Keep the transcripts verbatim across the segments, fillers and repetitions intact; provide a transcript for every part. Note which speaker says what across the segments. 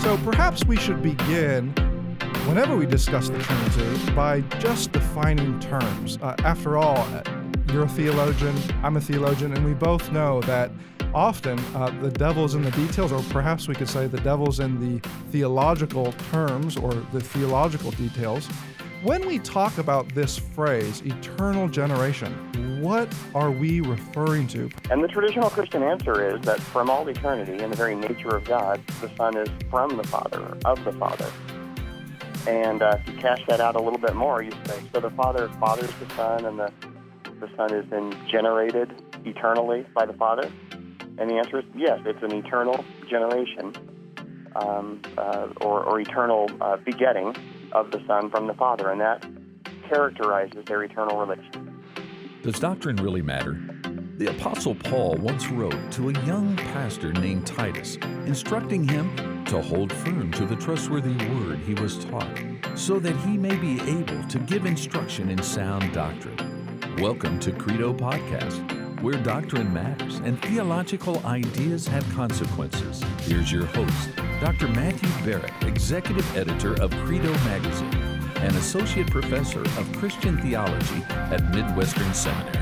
Speaker 1: So perhaps we should begin, whenever we discuss the Trinity, by just defining terms. Uh, after all, uh, you're a theologian, I'm a theologian, and we both know that often uh, the devil's in the details, or perhaps we could say the devil's in the theological terms or the theological details. When we talk about this phrase, eternal generation, what are we referring to?
Speaker 2: And the traditional Christian answer is that from all eternity, in the very nature of God, the Son is from the Father, of the Father. And uh, if you cash that out a little bit more, you say, so the Father fathers the Son, and the, the Son is then generated eternally by the Father? And the answer is yes, it's an eternal generation, um, uh, or, or eternal uh, begetting of the Son from the Father, and that characterizes their eternal relation.
Speaker 3: Does doctrine really matter? The Apostle Paul once wrote to a young pastor named Titus, instructing him to hold firm to the trustworthy word he was taught, so that he may be able to give instruction in sound doctrine. Welcome to Credo Podcast, where doctrine matters and theological ideas have consequences. Here's your host, Doctor Matthew Barrett, Executive Editor of Credo Magazine and Associate Professor of Christian Theology at Midwestern Seminary.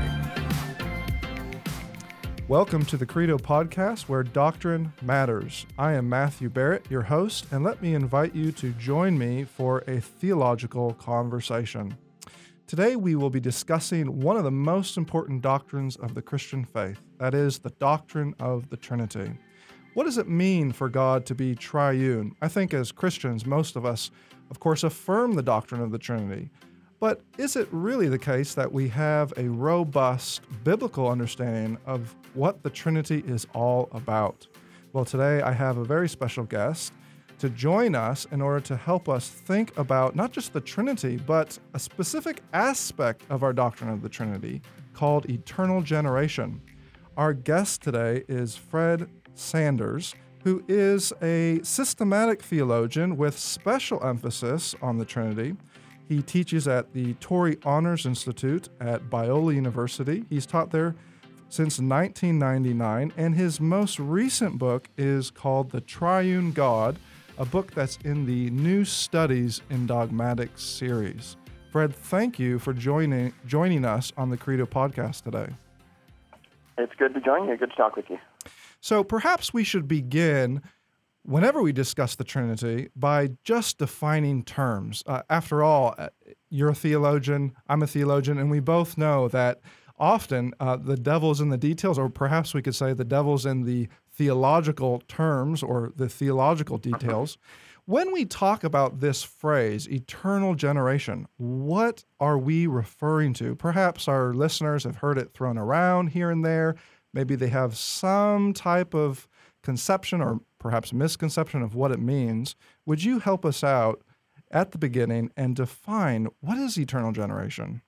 Speaker 1: Welcome to the Credo Podcast, where doctrine matters. I am Matthew Barrett, your host, and let me invite you to join me for a theological conversation. Today we will be discussing one of the most important doctrines of the Christian faith, that is, the doctrine of the Trinity. What does it mean for God to be triune? I think as Christians, most of us, of course, affirm the doctrine of the Trinity. But is it really the case that we have a robust biblical understanding of what the Trinity is all about? Well, today I have a very special guest to join us in order to help us think about not just the Trinity, but a specific aspect of our doctrine of the Trinity called eternal generation. Our guest today is Fred Sanders, who is a systematic theologian with special emphasis on the Trinity. He teaches at the Torrey Honors Institute at Biola University. He's taught there since nineteen ninety-nine, and his most recent book is called The Triune God, a book that's in the New Studies in Dogmatics series. Fred, thank you for joining joining us on the Credo Podcast today.
Speaker 2: It's good to join you. Good to talk with you.
Speaker 1: So perhaps we should begin, whenever we discuss the Trinity, by just defining terms. Uh, after all, you're a theologian, I'm a theologian, and we both know that often uh, the devil's in the details, or perhaps we could say the devil's in the theological terms or the theological details. When we talk about this phrase, eternal generation, what are we referring to? Perhaps our listeners have heard it thrown around here and there. Maybe they have some type of conception or perhaps misconception of what it means. Would you help us out at the beginning and define what is eternal generation?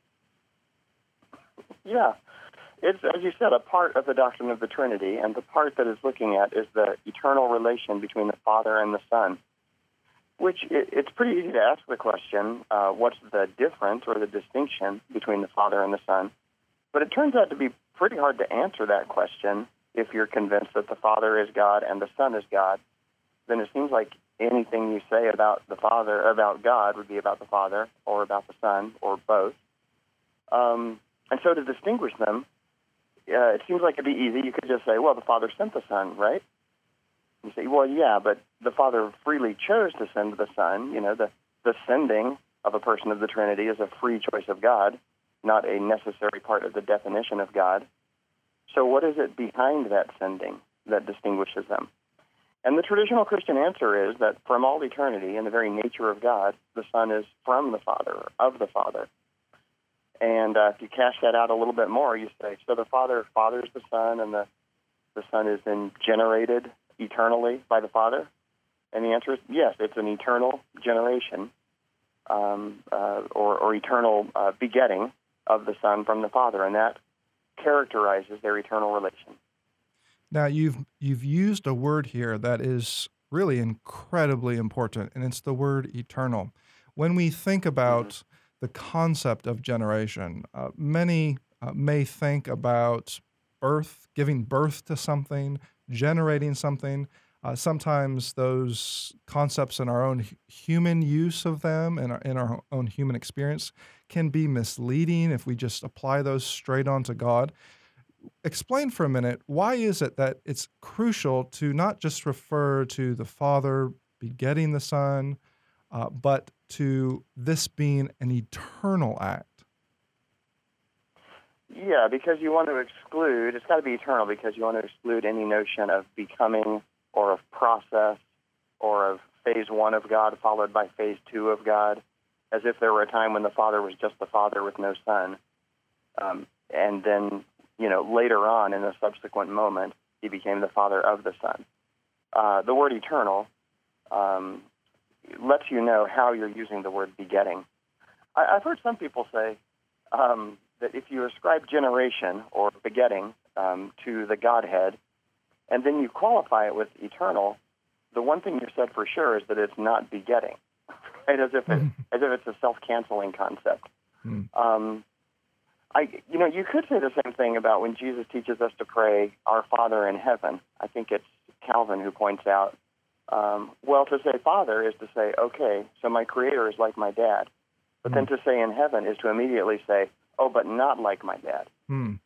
Speaker 2: Yeah. It's, as you said, a part of the doctrine of the Trinity, and the part that is looking at is the eternal relation between the Father and the Son, which it, it's pretty easy to ask the question, uh, what's the difference or the distinction between the Father and the Son? But it turns out to be pretty hard to answer that question if you're convinced that the Father is God and the Son is God. Then it seems like anything you say about the Father, about God, would be about the Father or about the Son or both. Um, and so to distinguish them, uh, it seems like it'd be easy. You could just say, well, the Father sent the Son, right? You say, well, yeah, but the Father freely chose to send the Son. You know, the, the sending of a person of the Trinity is a free choice of God, not a necessary part of the definition of God. So what is it behind that sending that distinguishes them? And the traditional Christian answer is that from all eternity, in the very nature of God, the Son is from the Father, of the Father. And uh, if you cash that out a little bit more, you say, so the Father fathers the Son, and the, the Son is then generated eternally by the Father? And the answer is yes, it's an eternal generation, um, uh, or, or eternal uh, begetting of the Son from the Father, and that characterizes their eternal relation.
Speaker 1: Now, you've you've used a word here that is really incredibly important, and it's the word eternal. When we think about mm-hmm. the concept of generation, uh, many uh, may think about birth, giving birth to something, generating something. Uh, sometimes those concepts in our own hu- human use of them and our, in our own human experience can be misleading if we just apply those straight onto God. Explain for a minute, why is it that it's crucial to not just refer to the Father begetting the Son, uh, but to this being an eternal act?
Speaker 2: Yeah, because you want to exclude, it's got to be eternal because you want to exclude any notion of becoming or of process or of phase one of God followed by phase two of God, as if there were a time when the Father was just the Father with no Son. Um, and then, you know, later on in a subsequent moment, he became the Father of the Son. Uh, the word eternal um, lets you know how you're using the word begetting. I, I've heard some people say um, that if you ascribe generation or begetting um, to the Godhead, and then you qualify it with eternal, the one thing you said for sure is that it's not begetting, right? As if it, as if it's a self-canceling concept.
Speaker 1: Mm.
Speaker 2: Um, I, you know, you could say the same thing about when Jesus teaches us to pray, "Our Father in heaven." I think it's Calvin who points out, um, well, to say Father is to say, okay, so my Creator is like my dad. But
Speaker 1: Mm.
Speaker 2: then to say in heaven is to immediately say, oh, but not like my dad.
Speaker 1: Mm.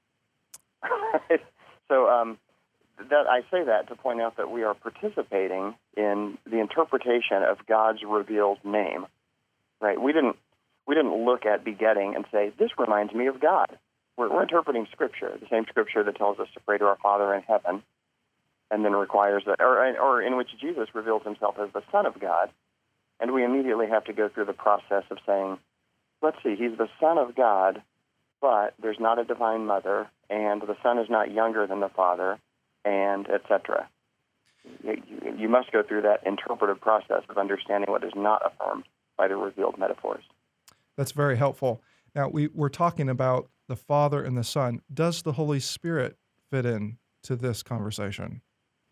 Speaker 2: so um, that I say that to point out that we are participating in the interpretation of God's revealed name, right? We didn't we didn't look at begetting and say, this reminds me of God. We're, we're interpreting Scripture, the same Scripture that tells us to pray to our Father in heaven, and then requires that, or, or in which Jesus reveals himself as the Son of God, and we immediately have to go through the process of saying, let's see, he's the Son of God, but there's not a divine mother, and the Son is not younger than the Father, and et cetera. You, you, you must go through that interpretive process of understanding what is not affirmed by the revealed metaphors.
Speaker 1: That's very helpful. Now, we, we're talking about the Father and the Son. Does the Holy Spirit fit in to this conversation?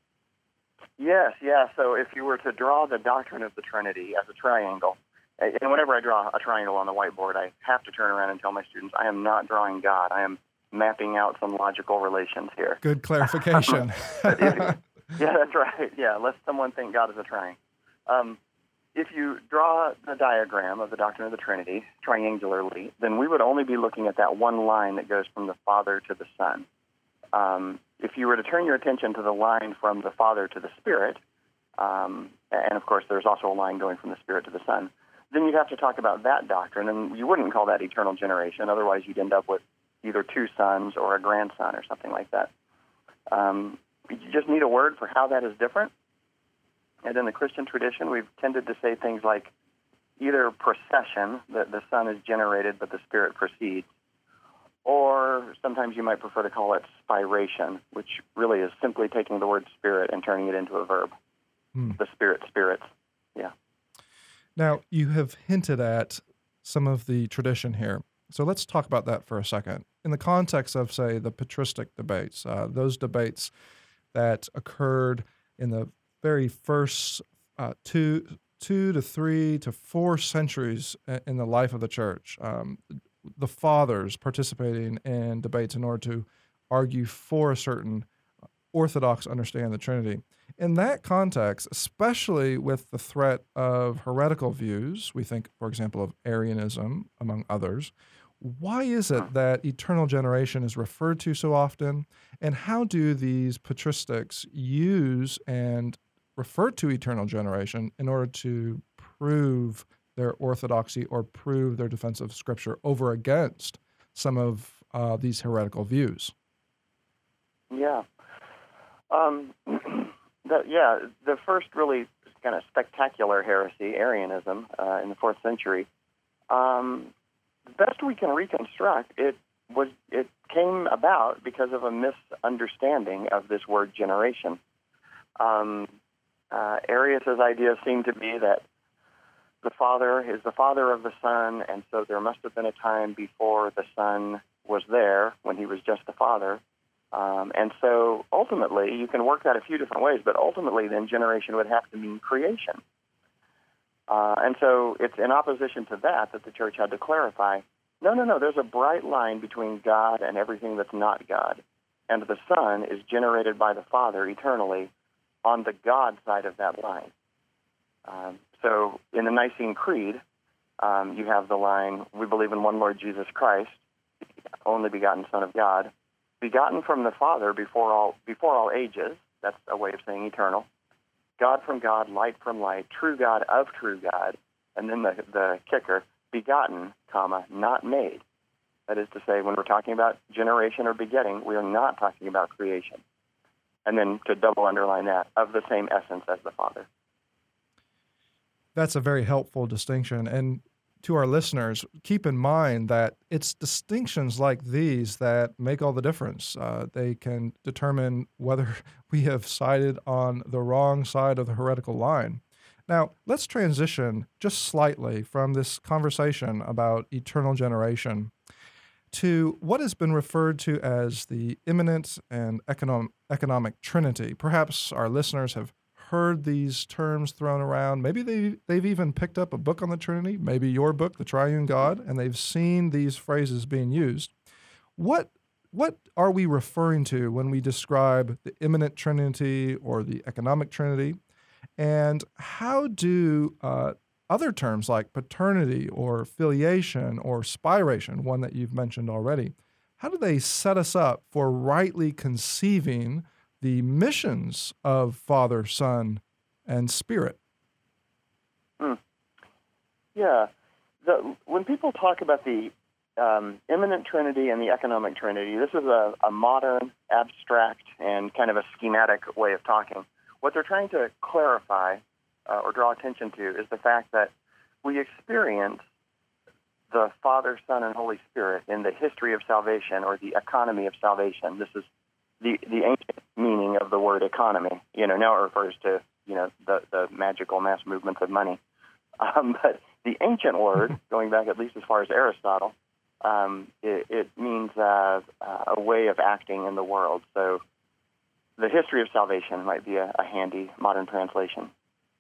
Speaker 2: Yes, yeah. So if you were to draw the doctrine of the Trinity as a triangle, and whenever I draw a triangle on the whiteboard, I have to turn around and tell my students, I am not drawing God. I am mapping out some logical relations here.
Speaker 1: Good clarification.
Speaker 2: yeah, that's right. Yeah, lest someone think God is a triangle. Um, if you draw the diagram of the doctrine of the Trinity triangularly, then we would only be looking at that one line that goes from the Father to the Son. Um, if you were to turn your attention to the line from the Father to the Spirit, um, and of course there's also a line going from the Spirit to the Son, then you'd have to talk about that doctrine, and you wouldn't call that eternal generation. Otherwise, you'd end up with either two sons or a grandson or something like that. Um, you just need a word for how that is different. And in the Christian tradition, we've tended to say things like either procession, that the Son is generated but the Spirit proceeds, or sometimes you might prefer to call it spiration, which really is simply taking the word Spirit and turning it into a verb. Hmm. The Spirit spirits, yeah.
Speaker 1: Now, you have hinted at some of the tradition here. So let's talk about that for a second. In the context of, say, the patristic debates, uh, those debates that occurred in the very first uh, two, two to three to four centuries in the life of the church, um, the fathers participating in debates in order to argue for a certain orthodox understanding of the Trinity. In that context, especially with the threat of heretical views, we think, for example, of Arianism, among others, why is it that eternal generation is referred to so often, and how do these patristics use and refer to eternal generation in order to prove their orthodoxy or prove their defense of Scripture over against some of uh, these heretical views?
Speaker 2: Yeah. Um, the, yeah, the first really kind of spectacular heresy, Arianism, uh, in the fourth century, um, the best we can reconstruct, it was it came about because of a misunderstanding of this word generation. Um, uh, Arius's idea seemed to be that the Father is the Father of the Son, and so there must have been a time before the Son was there when he was just the Father. Um, and so ultimately, you can work that a few different ways, but ultimately then generation would have to mean creation. Uh, and so it's in opposition to that that the church had to clarify, no, no, no, there's a bright line between God and everything that's not God. And the Son is generated by the Father eternally on the God side of that line. Um, so in the Nicene Creed, um, you have the line, we believe in one Lord Jesus Christ, the only begotten Son of God, begotten from the Father before all before all ages. That's a way of saying eternal. God from God, light from light, true God of true God, and then the, the kicker, begotten, comma, not made. That is to say, when we're talking about generation or begetting, we are not talking about creation. And then to double underline that, of the same essence as the Father.
Speaker 1: That's a very helpful distinction. And to our listeners, keep in mind that it's distinctions like these that make all the difference. Uh, they can determine whether we have sided on the wrong side of the heretical line. Now, let's transition just slightly from this conversation about eternal generation to what has been referred to as the immanent and economic, economic trinity. Perhaps our listeners have heard these terms thrown around. Maybe they, they've even picked up a book on the Trinity, maybe your book, The Triune God, and they've seen these phrases being used. What, what are we referring to when we describe the immanent trinity or the economic trinity? And how do uh, other terms like paternity or filiation or spiration, one that you've mentioned already, how do they set us up for rightly conceiving the missions of Father, Son, and Spirit?
Speaker 2: Hmm. Yeah. The, when people talk about the um, immanent trinity and the economic trinity, this is a, a modern, abstract, and kind of a schematic way of talking. What they're trying to clarify uh, or draw attention to is the fact that we experience the Father, Son, and Holy Spirit in the history of salvation or the economy of salvation. This is the, the ancient meaning of the word economy. You know, now it refers to, you know, the, the magical mass movements of money. Um, but the ancient word, going back at least as far as Aristotle, um, it, it means uh, uh, a way of acting in the world. So the history of salvation might be a, a handy modern translation.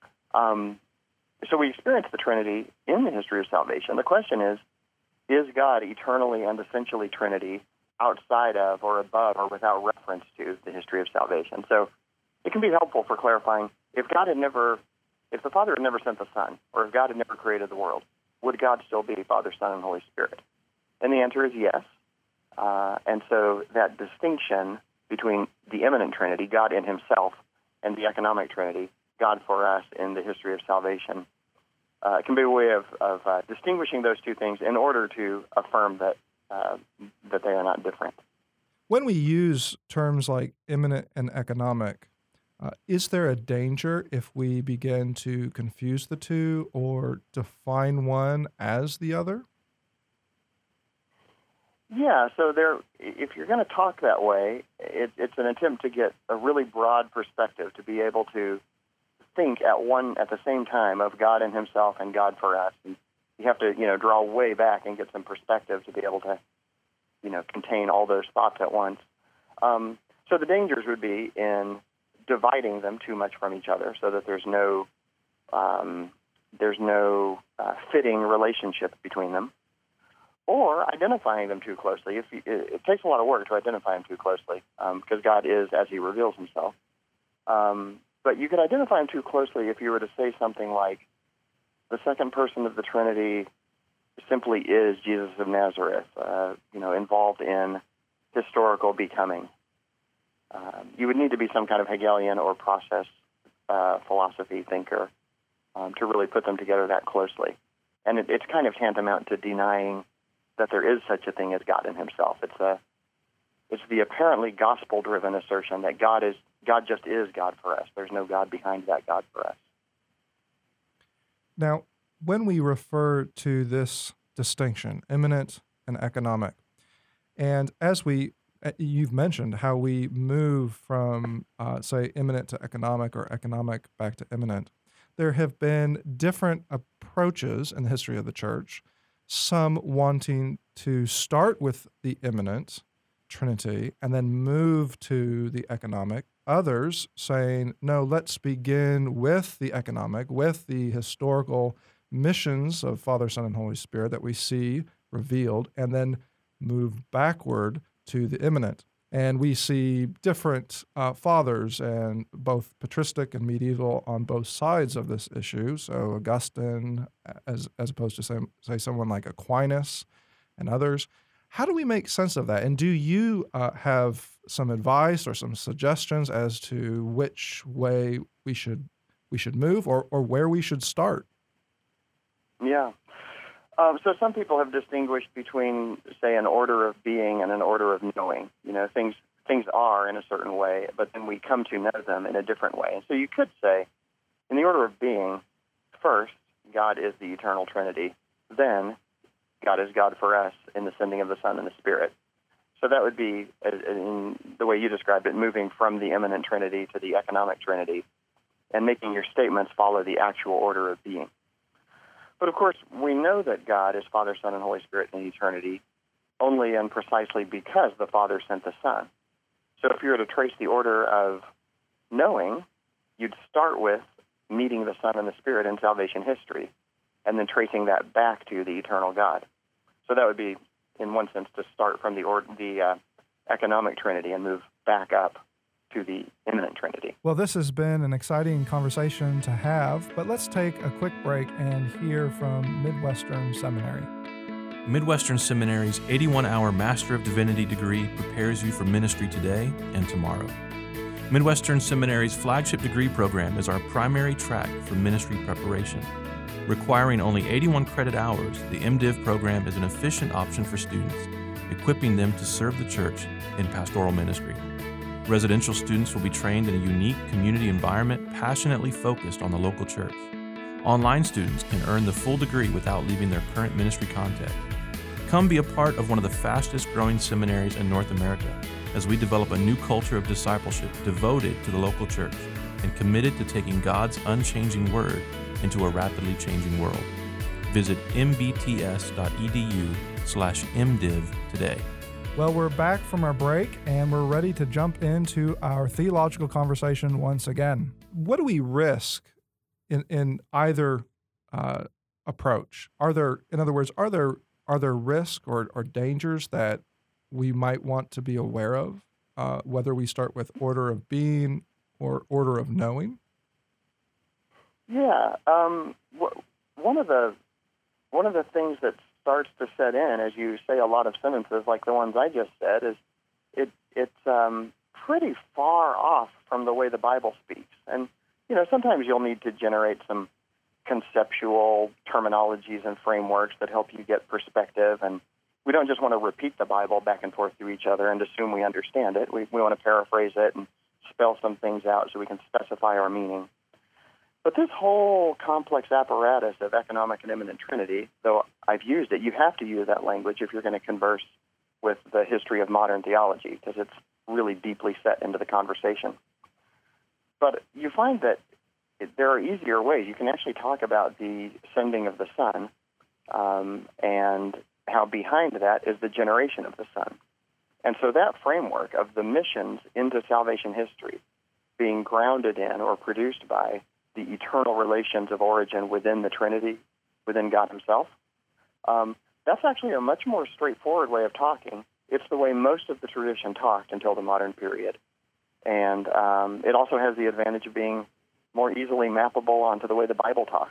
Speaker 2: Um, so we experience the Trinity in the history of salvation. The question is, is God eternally and essentially Trinity outside of or above or without reference to the history of salvation? So it can be helpful for clarifying, if God had never, if the Father had never sent the Son, or if God had never created the world, would God still be Father, Son, and Holy Spirit? And the answer is yes. Uh, and so that distinction between the immanent Trinity, God in himself, and the economic Trinity, God for us in the history of salvation, uh, can be a way of, of uh, distinguishing those two things in order to affirm that uh, that they are not different.
Speaker 1: When we use terms like immanent and economic, uh, is there a danger if we begin to confuse the two or define one as the other?
Speaker 2: Yeah, so there, if you're going to talk that way, it, it's an attempt to get a really broad perspective, to be able to think at one at the same time of God in himself and God for us. And you have to, you know, draw way back and get some perspective to be able to, you know, contain all those thoughts at once. Um, so the dangers would be in dividing them too much from each other, so that there's no um, there's no uh, fitting relationship between them, or identifying them too closely. If you, it, it takes a lot of work to identify them too closely, um, because God is as he reveals himself. Um, but you could identify them too closely if you were to say something like, the second person of the Trinity simply is Jesus of Nazareth, uh, you know, involved in historical becoming. Um, you would need to be some kind of Hegelian or process uh, philosophy thinker um, to really put them together that closely. And it, it's kind of tantamount to denying that there is such a thing as God in himself. It's a, it's the apparently gospel-driven assertion that God is God just is God for us. There's no God behind that God for us.
Speaker 1: Now, when we refer to this distinction, immanent and economic, and as we, you've mentioned how we move from, uh, say, immanent to economic or economic back to immanent, there have been different approaches in the history of the church, some wanting to start with the immanent Trinity and then move to the economic, others saying, no, let's begin with the economic, with the historical missions of Father, Son, and Holy Spirit that we see revealed, and then move backward to the immanent. And we see different uh, fathers, and both patristic and medieval, on both sides of this issue. So Augustine, as as opposed to say, say someone like Aquinas and others. How do we make sense of that? And do you uh, have some advice or some suggestions as to which way we should we should move, or or where we should start?
Speaker 2: Yeah. Um, so some people have distinguished between, say, an order of being and an order of knowing. You know, things things are in a certain way, but then we come to know them in a different way. And so you could say, in the order of being, first, God is the eternal Trinity. Then, God is God for us in the sending of the Son and the Spirit. So that would be, in the way you described it, moving from the immanent Trinity to the economic Trinity, and making your statements follow the actual order of being. But of course, we know that God is Father, Son, and Holy Spirit in eternity only and precisely because the Father sent the Son. So if you were to trace the order of knowing, you'd start with meeting the Son and the Spirit in salvation history, and then tracing that back to the eternal God. So that would be, in one sense, to start from the or, the uh, economic Trinity and move back up to the immanent Trinity.
Speaker 1: Well, this has been an exciting conversation to have, but let's take a quick break and hear from Midwestern Seminary.
Speaker 4: Midwestern Seminary's eighty-one hour Master of Divinity degree prepares you for ministry today and tomorrow. Midwestern Seminary's flagship degree program is our primary track for ministry preparation. Requiring only eighty-one credit hours, the MDiv program is an efficient option for students, equipping them to serve the church in pastoral ministry. Residential students will be trained in a unique community environment passionately focused on the local church. Online students can earn the full degree without leaving their current ministry context. Come be a part of one of the fastest growing seminaries in North America as we develop a new culture of discipleship devoted to the local church and committed to taking God's unchanging word into a rapidly changing world. Visit mbts.edu slash mdiv today.
Speaker 1: Well, we're back from our break, and we're ready to jump into our theological conversation once again. What do we risk in in either uh, approach? Are there, in other words, are there are there risks or, or dangers that we might want to be aware of, uh, whether we start with order of being or order of knowing?
Speaker 2: Yeah, um, w- one of the one of the things that starts to set in as you say a lot of sentences like the ones I just said is it it's um, pretty far off from the way the Bible speaks. And, you know, sometimes you'll need to generate some conceptual terminologies and frameworks that help you get perspective. And we don't just want to repeat the Bible back and forth to each other and assume we understand it. We, we want to paraphrase it and spell some things out so we can specify our meaning. But this whole complex apparatus of economic and immanent Trinity, though I've used it, you have to use that language if you're going to converse with the history of modern theology, because it's really deeply set into the conversation. But you find that it, there are easier ways. You can actually talk about the sending of the Son, um, and how behind that is the generation of the Son. And so that framework of the missions into salvation history being grounded in or produced by the eternal relations of origin within the Trinity, within God himself, um, that's actually a much more straightforward way of talking. It's the way most of the tradition talked until the modern period. And um, it also has the advantage of being more easily mappable onto the way the Bible talks.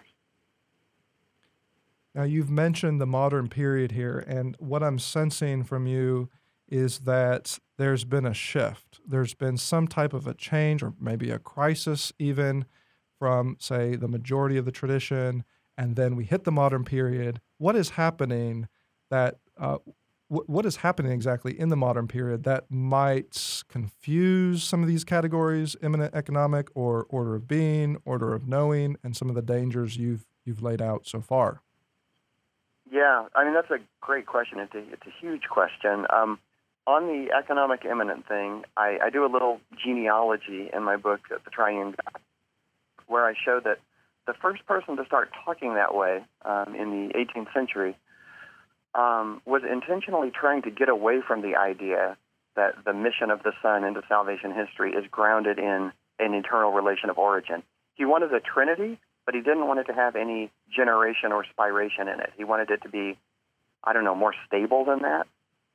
Speaker 1: Now, you've mentioned the modern period here, and what I'm sensing from you is that there's been a shift. There's been some type of a change, or maybe a crisis even, from, say, the majority of the tradition, and then we hit the modern period. What is happening that, uh, w- what is happening exactly in the modern period that might confuse some of these categories, immanent economic or order of being, order of knowing, and some of the dangers you've you've laid out so far?
Speaker 2: Yeah, I mean, that's a great question. It's a, it's a huge question. Um, on the economic immanent thing, I, I do a little genealogy in my book, The Triune God, where I show that the first person to start talking that way um, in the eighteenth century um, was intentionally trying to get away from the idea that the mission of the Son into salvation history is grounded in an eternal relation of origin. He wanted a Trinity, but he didn't want it to have any generation or spiration in it. He wanted it to be, I don't know, more stable than that.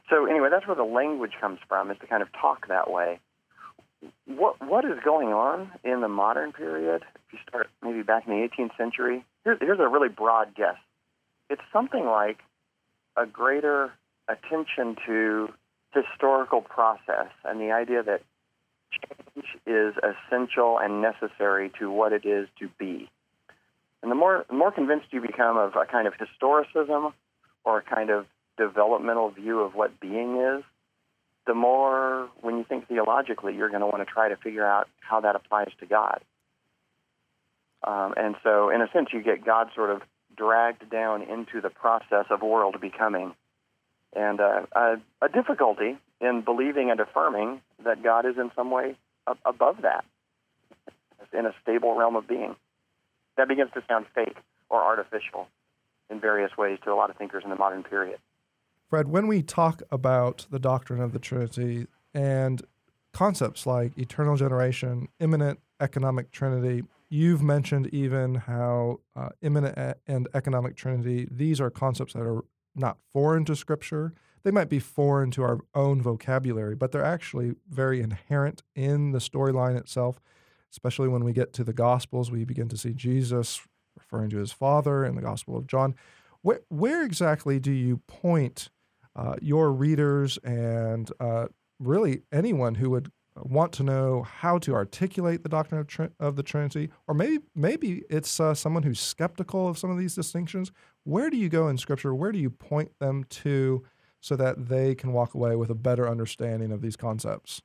Speaker 2: So anyway, that's where the language comes from, is to kind of talk that way. What What is going on in the modern period, if you start maybe back in the eighteenth century, here's, here's a really broad guess. It's something like a greater attention to historical process and the idea that change is essential and necessary to what it is to be. And the more, the more convinced you become of a kind of historicism or a kind of developmental view of what being is, the more, when you think theologically, you're going to want to try to figure out how that applies to God. Um, and so, in a sense, you get God sort of dragged down into the process of world becoming. And uh, a, a difficulty in believing and affirming that God is in some way ab- above that, in a stable realm of being. That begins to sound fake or artificial in various ways to a lot of thinkers in the modern period.
Speaker 1: Fred, when we talk about the doctrine of the Trinity and concepts like eternal generation, immanent economic Trinity, you've mentioned even how uh, immanent and economic Trinity, these are concepts that are not foreign to Scripture. They might be foreign to our own vocabulary, but they're actually very inherent in the storyline itself, especially when we get to the Gospels. We begin to see Jesus referring to his Father in the Gospel of John. Where, where exactly do you point uh, your readers and uh, really anyone who would want to know how to articulate the doctrine of, tr- of the Trinity, or maybe maybe it's uh, someone who's skeptical of some of these distinctions? Where do you go in Scripture? Where do you point them to so that they can walk away with a better understanding of these concepts?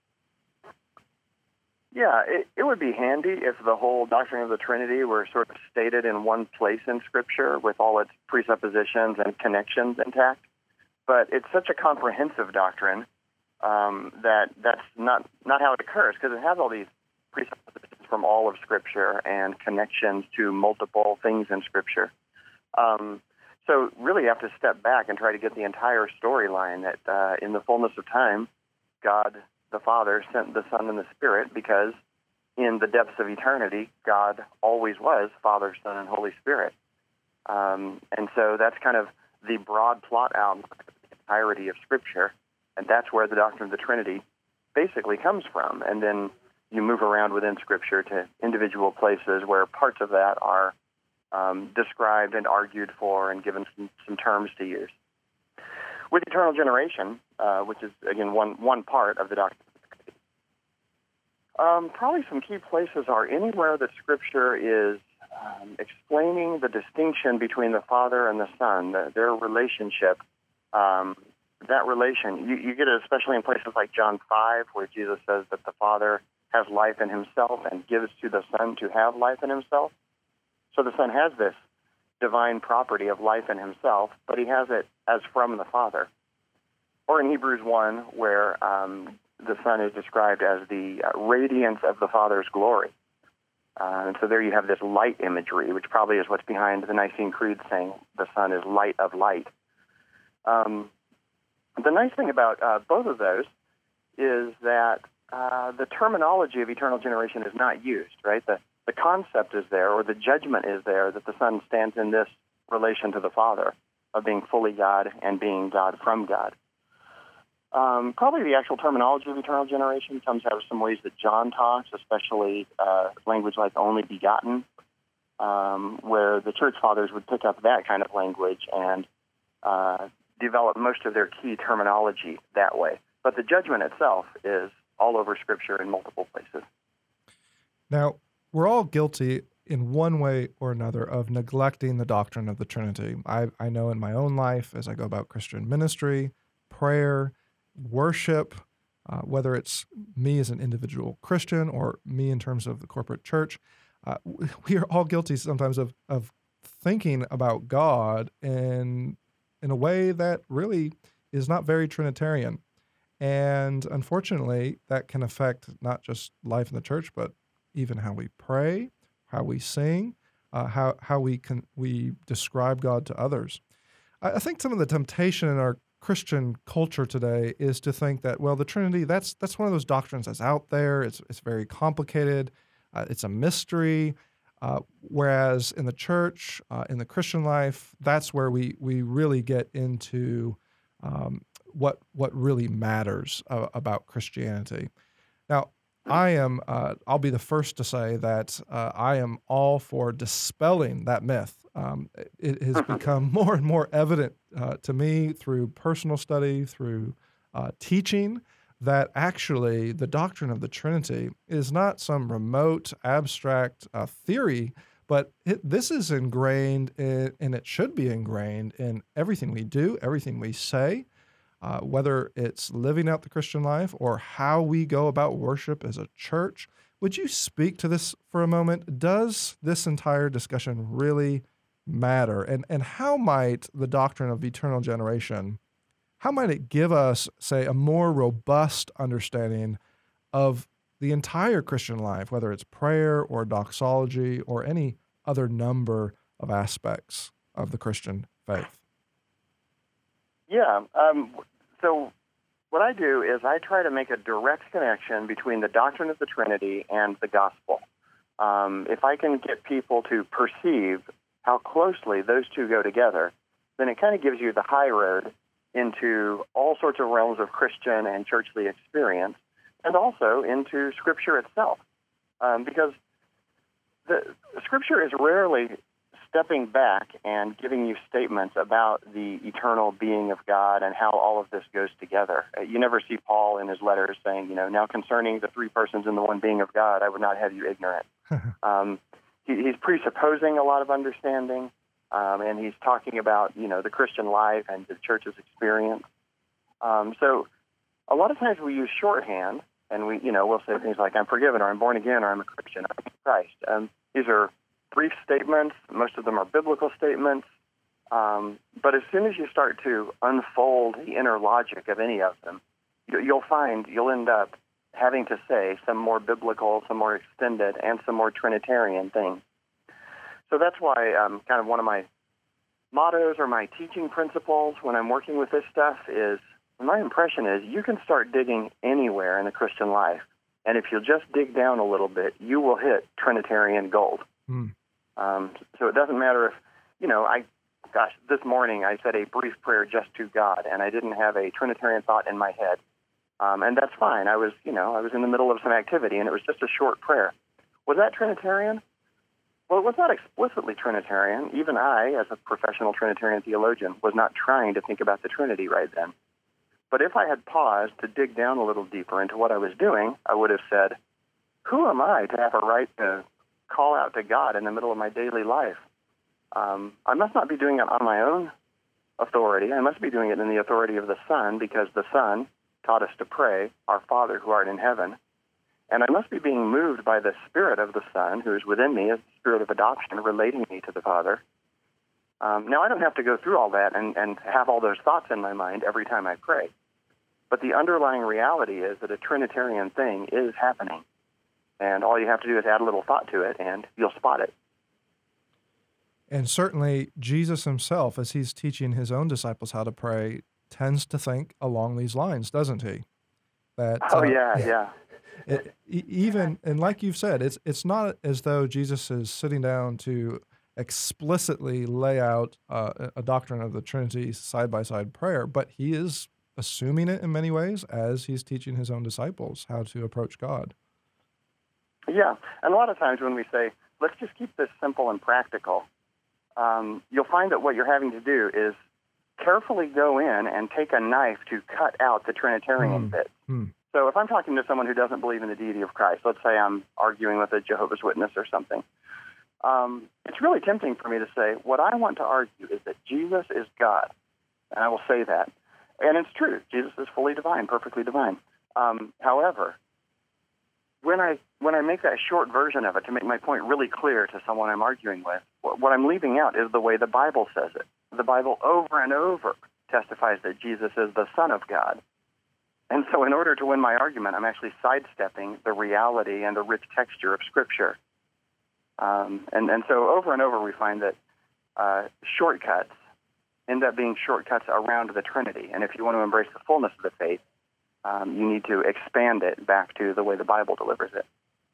Speaker 2: Yeah, it, it would be handy if the whole doctrine of the Trinity were sort of stated in one place in Scripture with all its presuppositions and connections intact. But it's such a comprehensive doctrine um, that that's not, not how it occurs, because it has all these presuppositions from all of Scripture and connections to multiple things in Scripture. Um, so really you have to step back and try to get the entire storyline that uh, in the fullness of time, God the Father sent the Son and the Spirit, because in the depths of eternity, God always was Father, Son, and Holy Spirit. Um, and so that's kind of the broad plot outline of the entirety of Scripture, and that's where the doctrine of the Trinity basically comes from. And then you move around within Scripture to individual places where parts of that are um, described and argued for and given some, some terms to use. With eternal generation, uh, which is, again, one one part of the doctrine of the Trinity, um, probably some key places are anywhere that Scripture is um, explaining the distinction between the Father and the Son, the, their relationship. Um, that relation, you, you get it especially in places like John five, where Jesus says that the Father has life in himself and gives to the Son to have life in himself. So the Son has this divine property of life in himself, but he has it as from the Father. Or in Hebrews one, where um, the Son is described as the uh, radiance of the Father's glory. Uh, and so there you have this light imagery, which probably is what's behind the Nicene Creed saying the Son is light of light. Um, the nice thing about uh, both of those is that uh, the terminology of eternal generation is not used, right? The The concept is there, or the judgment is there, that the Son stands in this relation to the Father of being fully God and being God from God. Um, probably the actual terminology of eternal generation comes out of some ways that John talks, especially uh, language like only begotten, um, where the church fathers would pick up that kind of language and uh, develop most of their key terminology that way. But the judgment itself is all over Scripture in multiple places.
Speaker 1: Now, we're all guilty in one way or another of neglecting the doctrine of the Trinity. I, I know in my own life, as I go about Christian ministry, prayer, worship, uh, whether it's me as an individual Christian or me in terms of the corporate church, uh, we are all guilty sometimes of, of thinking about God in, in a way that really is not very Trinitarian. And unfortunately, that can affect not just life in the church, but even how we pray, how we sing, uh, how how we can we describe God to others. I, I think some of the temptation in our Christian culture today is to think that, well, the Trinity, that's that's one of those doctrines that's out there. It's it's very complicated. Uh, it's a mystery. Uh, whereas in the church, uh, in the Christian life, that's where we we really get into um, what what really matters uh, about Christianity. Now, I am uh, I'll be the first to say that uh, I am all for dispelling that myth. Um, it has become more and more evident uh, to me through personal study, through uh, teaching, that actually the doctrine of the Trinity is not some remote, abstract uh, theory, but it, this is ingrained in, and it should be ingrained in everything we do, everything we say, uh, whether it's living out the Christian life or how we go about worship as a church. Would you speak to this for a moment? Does this entire discussion really matter? And, and how might the doctrine of eternal generation, how might it give us, say, a more robust understanding of the entire Christian life, whether it's prayer or doxology or any other number of aspects of the Christian faith?
Speaker 2: Yeah. Um, so what I do is I try to make a direct connection between the doctrine of the Trinity and the gospel. Um, if I can get people to perceive how closely those two go together, then it kind of gives you the high road into all sorts of realms of Christian and churchly experience, and also into Scripture itself. Um, because the Scripture is rarely stepping back and giving you statements about the eternal being of God and how all of this goes together. You never see Paul in his letters saying, you know, now concerning the three persons in the one being of God, I would not have you ignorant. um, he, he's presupposing a lot of understanding. Um, and he's talking about, you know, the Christian life and the church's experience. Um, so a lot of times we use shorthand, and we, you know, we'll say things like, I'm forgiven, or I'm born again, or I'm a Christian, I'm in Christ. Um, these are brief statements. Most of them are biblical statements. Um, but as soon as you start to unfold the inner logic of any of them, you, you'll find you'll end up having to say some more biblical, some more extended, and some more Trinitarian things. So that's why um, kind of one of my mottos or my teaching principles when I'm working with this stuff is, my impression is you can start digging anywhere in the Christian life. And if you'll just dig down a little bit, you will hit Trinitarian gold. Mm. Um, so it doesn't matter if, you know, I, gosh, this morning I said a brief prayer just to God, and I didn't have a Trinitarian thought in my head. Um, and that's fine. I was, you know, I was in the middle of some activity, and it was just a short prayer. Was that Trinitarian? Well, it was not explicitly Trinitarian. Even I, as a professional Trinitarian theologian, was not trying to think about the Trinity right then. But if I had paused to dig down a little deeper into what I was doing, I would have said, who am I to have a right to call out to God in the middle of my daily life? Um, I must not be doing it on my own authority. I must be doing it in the authority of the Son, because the Son taught us to pray, Our Father who art in heaven. And I must be being moved by the Spirit of the Son, who is within me as the Spirit of adoption, relating me to the Father. Um, now, I don't have to go through all that and, and have all those thoughts in my mind every time I pray. But the underlying reality is that a Trinitarian thing is happening. And all you have to do is add a little thought to it, and you'll spot it.
Speaker 1: And certainly, Jesus himself, as he's teaching his own disciples how to pray, tends to think along these lines, doesn't he? That,
Speaker 2: oh,
Speaker 1: uh,
Speaker 2: yeah, yeah.
Speaker 1: It, even, and like you've said, it's it's not as though Jesus is sitting down to explicitly lay out uh, a doctrine of the Trinity side-by-side prayer, but he is assuming it in many ways as he's teaching his own disciples how to approach God.
Speaker 2: Yeah, and a lot of times when we say, let's just keep this simple and practical, um, you'll find that what you're having to do is carefully go in and take a knife to cut out the Trinitarian mm. bits. Mm. So if I'm talking to someone who doesn't believe in the deity of Christ, let's say I'm arguing with a Jehovah's Witness or something, um, it's really tempting for me to say, what I want to argue is that Jesus is God. And I will say that. And it's true. Jesus is fully divine, perfectly divine. Um, however, when I when I make that short version of it to make my point really clear to someone I'm arguing with, what I'm leaving out is the way the Bible says it. The Bible over and over testifies that Jesus is the Son of God. And so in order to win my argument, I'm actually sidestepping the reality and the rich texture of Scripture. Um, and, and so over and over we find that uh, shortcuts end up being shortcuts around the Trinity. And if you want to embrace the fullness of the faith, um, you need to expand it back to the way the Bible delivers it.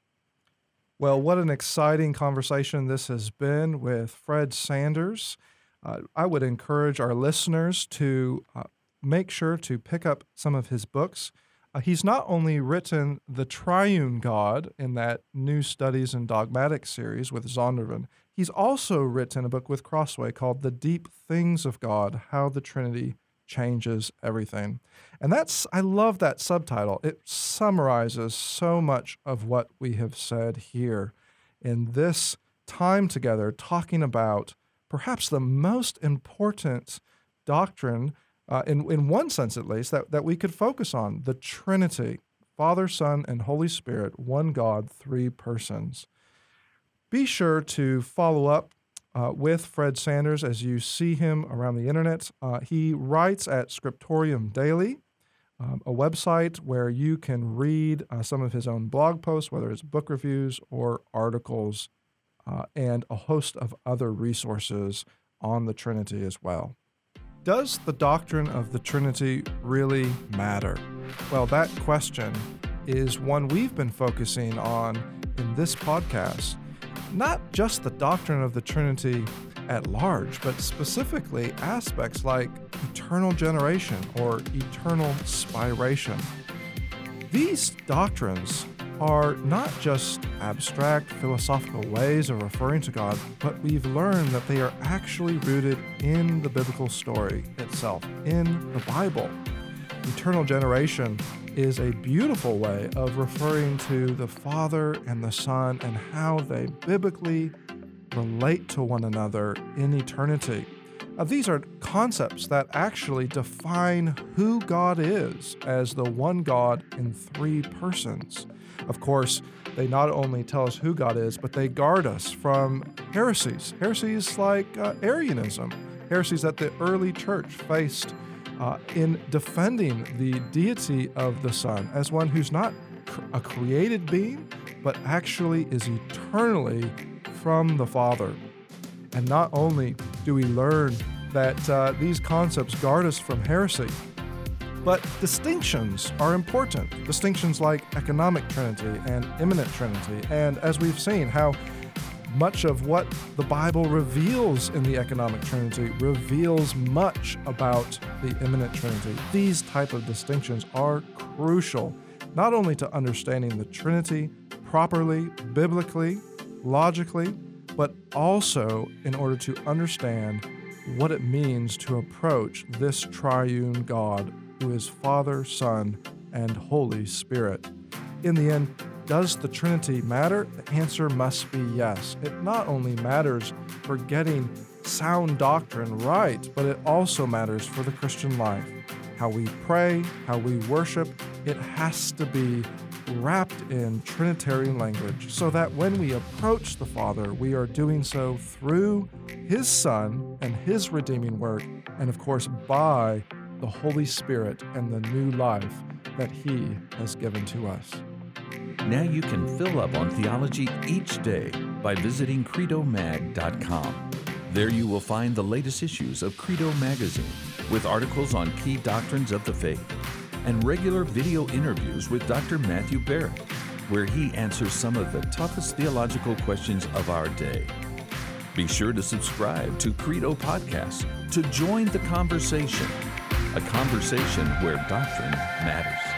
Speaker 1: Well, what an exciting conversation this has been with Fred Sanders. Uh, I would encourage our listeners to uh, make sure to pick up some of his books. Uh, he's not only written The Triune God in that New Studies in Dogmatic series with Zondervan, he's also written a book with Crossway called The Deep Things of God, How the Trinity Changes Everything. And that's, I love that subtitle. It summarizes so much of what we have said here in this time together, talking about perhaps the most important doctrine, uh, in, in one sense at least, that, that we could focus on, the Trinity, Father, Son, and Holy Spirit, one God, three persons. Be sure to follow up uh, with Fred Sanders as you see him around the internet. Uh, he writes at Scriptorium Daily, um, a website where you can read uh, some of his own blog posts, whether it's book reviews or articles, uh, and a host of other resources on the Trinity as well. Does the doctrine of the Trinity really matter? Well, that question is one we've been focusing on in this podcast. Not just the doctrine of the Trinity at large, but specifically aspects like eternal generation or eternal spiration. These doctrines are not just abstract philosophical ways of referring to God, but we've learned that they are actually rooted in the biblical story itself, in the Bible. Eternal generation is a beautiful way of referring to the Father and the Son and how they biblically relate to one another in eternity. Now, these are concepts that actually define who God is as the one God in three persons. Of course, they not only tell us who God is, but they guard us from heresies. Heresies like uh, Arianism, heresies that the early church faced uh, in defending the deity of the Son as one who's not cr- a created being, but actually is eternally from the Father. And not only do we learn that uh, these concepts guard us from heresy, but distinctions are important. Distinctions like economic trinity and immanent trinity. And as we've seen, how much of what the Bible reveals in the economic trinity reveals much about the immanent trinity. These type of distinctions are crucial, not only to understanding the Trinity properly, biblically, logically, but also in order to understand what it means to approach this triune God who is Father, Son, and Holy Spirit. In the end, does the Trinity matter? The answer must be yes. It not only matters for getting sound doctrine right, but it also matters for the Christian life. How we pray, how we worship, it has to be wrapped in Trinitarian language so that when we approach the Father, we are doing so through His Son and His redeeming work, and of course by the Holy Spirit and the new life that He has given to us.
Speaker 3: Now you can fill up on theology each day by visiting credo mag dot com. There you will find the latest issues of Credo Magazine with articles on key doctrines of the faith and regular video interviews with Doctor Matthew Barrett, where he answers some of the toughest theological questions of our day. Be sure to subscribe to Credo Podcast to join the conversation, a conversation where doctrine matters.